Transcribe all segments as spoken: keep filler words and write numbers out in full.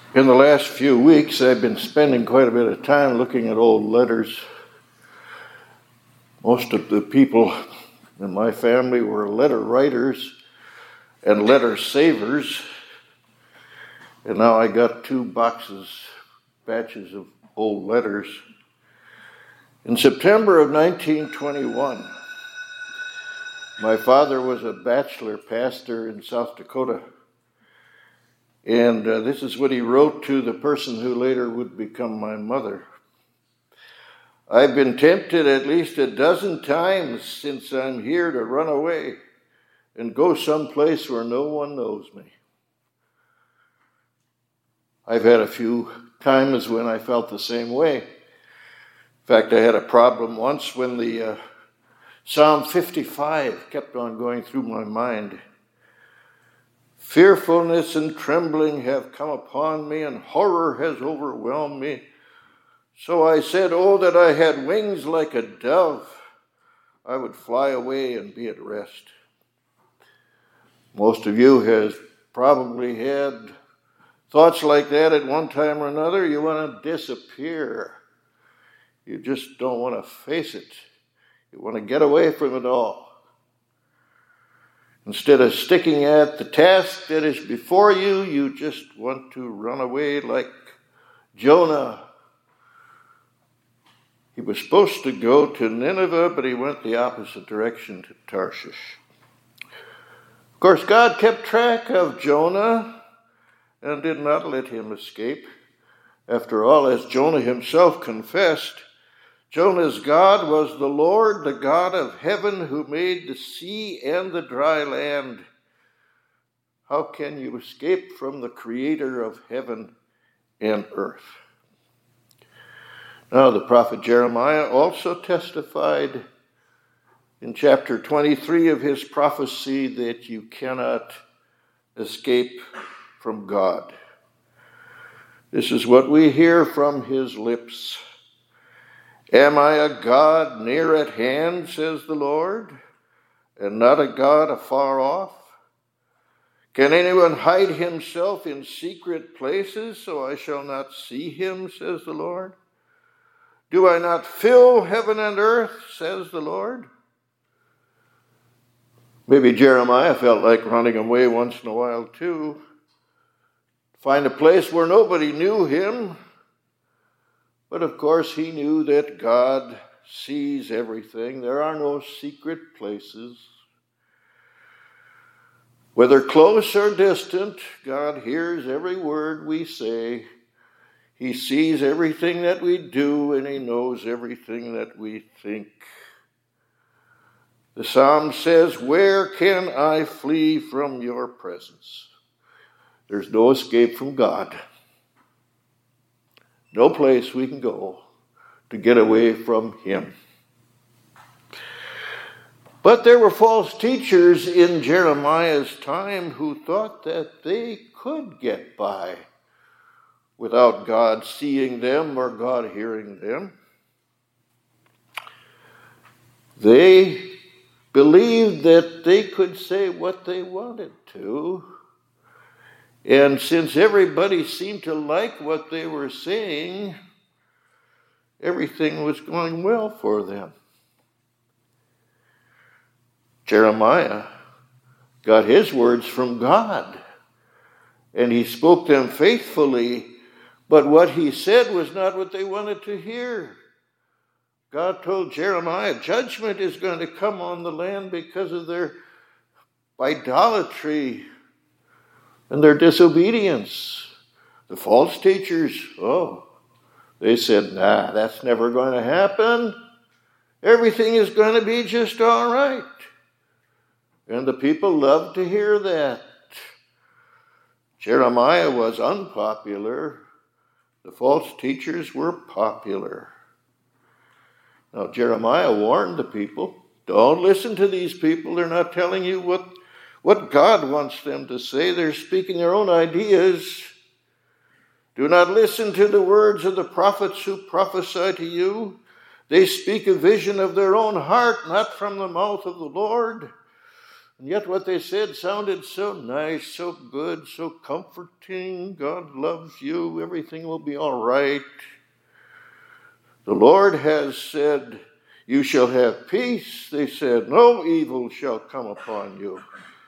In the last few weeks, I've been spending quite a bit of time looking at old letters. Most of the people in my family were letter writers and letter savers. And now I got two boxes, batches of old letters. In September of nineteen twenty-one, my father was a bachelor pastor in South Dakota. And uh, this is what he wrote to the person who later would become my mother. I've been tempted at least a dozen times since I'm here to run away and go someplace where no one knows me. I've had a few times when I felt the same way. In fact, I had a problem once when the uh, Psalm fifty-five kept on going through my mind. Fearfulness and trembling have come upon me, and horror has overwhelmed me. So I said, oh, that I had wings like a dove. I would fly away and be at rest. Most of you has probably had thoughts like that at one time or another. You want to disappear. You just don't want to face it. You want to get away from it all. Instead of sticking at the task that is before you, you just want to run away like Jonah. He was supposed to go to Nineveh, but he went the opposite direction to Tarshish. Of course, God kept track of Jonah and did not let him escape. After all, as Jonah himself confessed, Jonah's God was the Lord, the God of heaven, who made the sea and the dry land. How can you escape from the creator of heaven and earth? Now, the prophet Jeremiah also testified in chapter twenty-three of his prophecy that you cannot escape from God. This is what we hear from his lips. Am I a God near at hand, says the Lord, and not a God afar off? Can anyone hide himself in secret places so I shall not see him, says the Lord? Do I not fill heaven and earth, says the Lord? Maybe Jeremiah felt like running away once in a while too. Find a place where nobody knew him. But of course, he knew that God sees everything. There are no secret places. Whether close or distant, God hears every word we say. He sees everything that we do, and he knows everything that we think. The Psalm says, where can I flee from your presence? There's no escape from God. No place we can go to get away from him. But there were false teachers in Jeremiah's time who thought that they could get by without God seeing them or God hearing them. They believed that they could say what they wanted to. And since everybody seemed to like what they were saying, everything was going well for them. Jeremiah got his words from God, and he spoke them faithfully, but what he said was not what they wanted to hear. God told Jeremiah, judgment is going to come on the land because of their idolatry and their disobedience. The false teachers, oh, they said, nah, that's never going to happen. Everything is going to be just all right. And the people loved to hear that. Jeremiah was unpopular. The false teachers were popular. Now, Jeremiah warned the people, don't listen to these people. They're not telling you what What God wants them to say. They're speaking their own ideas. Do not listen to the words of the prophets who prophesy to you. They speak a vision of their own heart, not from the mouth of the Lord. And yet what they said sounded so nice, so good, so comforting. God loves you. Everything will be all right. The Lord has said, you shall have peace. They said, no evil shall come upon you.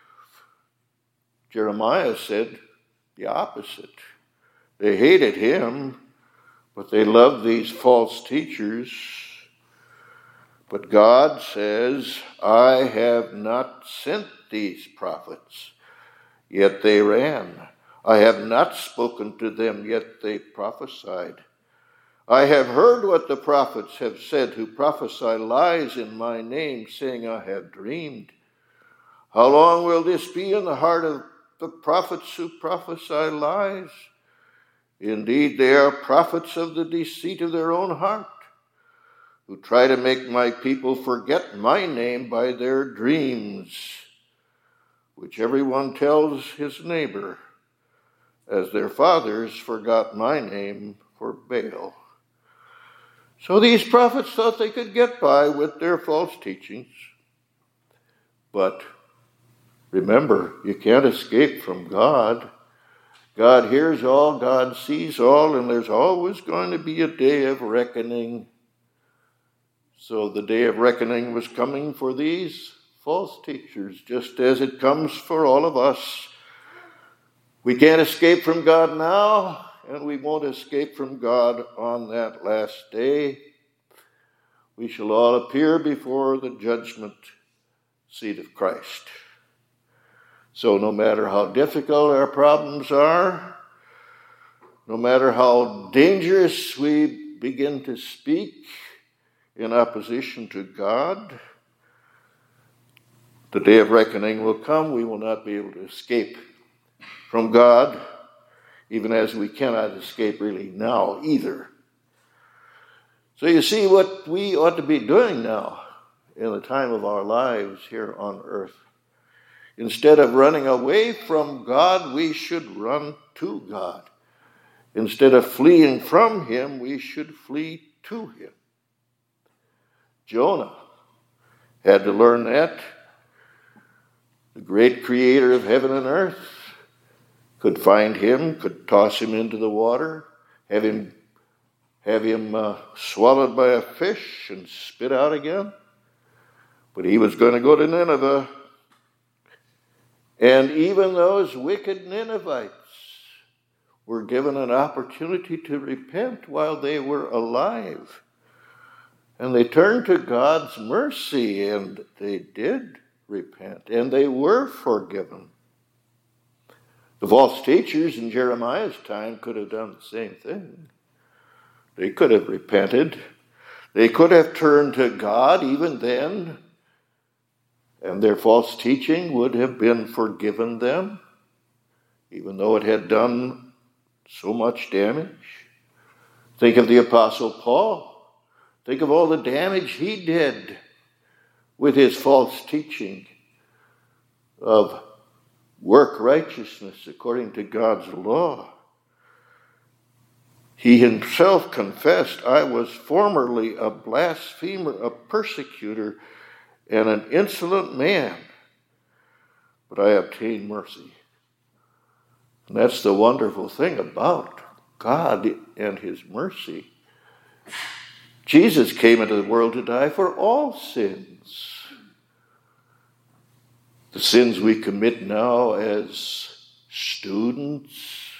Jeremiah said the opposite. They hated him, but they loved these false teachers. But God says, I have not sent these prophets, yet they ran. I have not spoken to them, yet they prophesied. I have heard what the prophets have said who prophesy lies in my name, saying, I have dreamed. How long will this be in the heart of the prophets who prophesy lies? Indeed, they are prophets of the deceit of their own heart, who try to make my people forget my name by their dreams, which everyone tells his neighbor, as their fathers forgot my name for Baal. So these prophets thought they could get by with their false teachings. But remember, you can't escape from God. God hears all, God sees all, and there's always going to be a day of reckoning. So the day of reckoning was coming for these false teachers, just as it comes for all of us. We can't escape from God now, and we won't escape from God on that last day. We shall all appear before the judgment seat of Christ. So no matter how difficult our problems are, no matter how dangerous we begin to speak in opposition to God, the day of reckoning will come. We will not be able to escape from God, even as we cannot escape really now either. So you see what we ought to be doing now in the time of our lives here on earth. Instead of running away from God, we should run to God. Instead of fleeing from him, we should flee to him. Jonah had to learn that. The great creator of heaven and earth could find him, could toss him into the water, have him, have him uh, swallowed by a fish and spit out again. But he was going to go to Nineveh. And even those wicked Ninevites were given an opportunity to repent while they were alive. And they turned to God's mercy, and they did repent, and they were forgiven. The false teachers in Jeremiah's time could have done the same thing. They could have repented. They could have turned to God even then, and their false teaching would have been forgiven them, even though it had done so much damage. Think of the Apostle Paul. Think of all the damage he did with his false teaching of work righteousness according to God's law. He himself confessed, I was formerly a blasphemer, a persecutor, and an insolent man, but I obtained mercy. And that's the wonderful thing about God and his mercy. Jesus came into the world to die for all sins. The sins we commit now as students,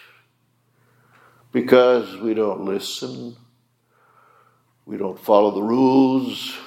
because we don't listen, we don't follow the rules.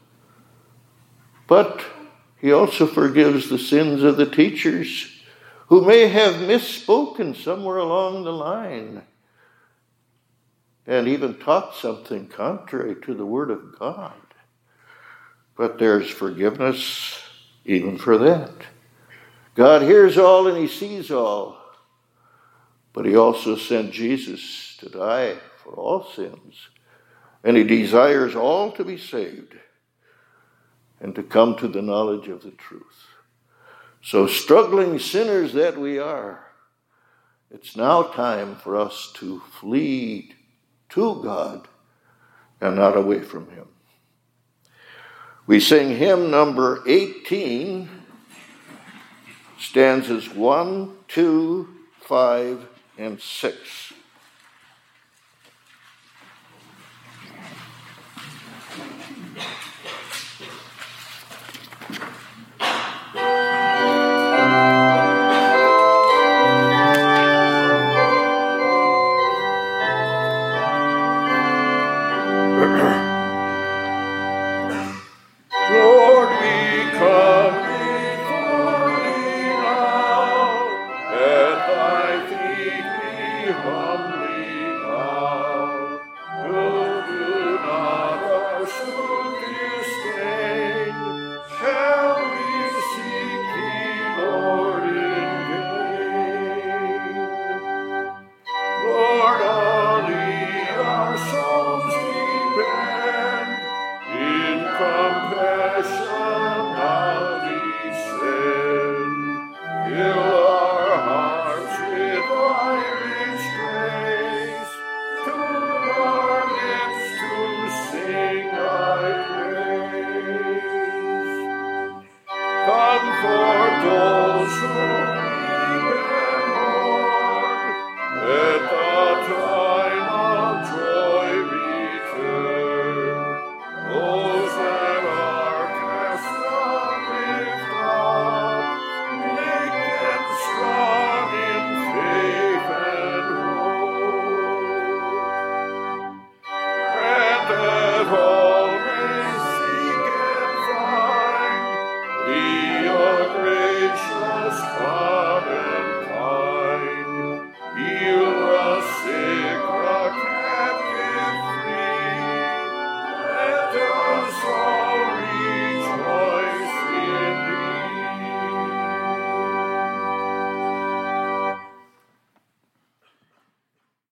But he also forgives the sins of the teachers who may have misspoken somewhere along the line and even taught something contrary to the Word of God. But there's forgiveness even for that. God hears all and he sees all. But he also sent Jesus to die for all sins. And he desires all to be saved and to come to the knowledge of the truth. So struggling sinners that we are, it's now time for us to flee to God and not away from him. We sing hymn number eighteen, stanzas one, two, five, and six. Lord, we come before thee now, at thy feet we humbly bow. Do not our suit disdain, shall we seek thee, Lord, in vain? Lord, on thee our souls depend, in compassion now descend. Fill our hearts with thy rich grace, tune our lips to sing thy praise. Comfort,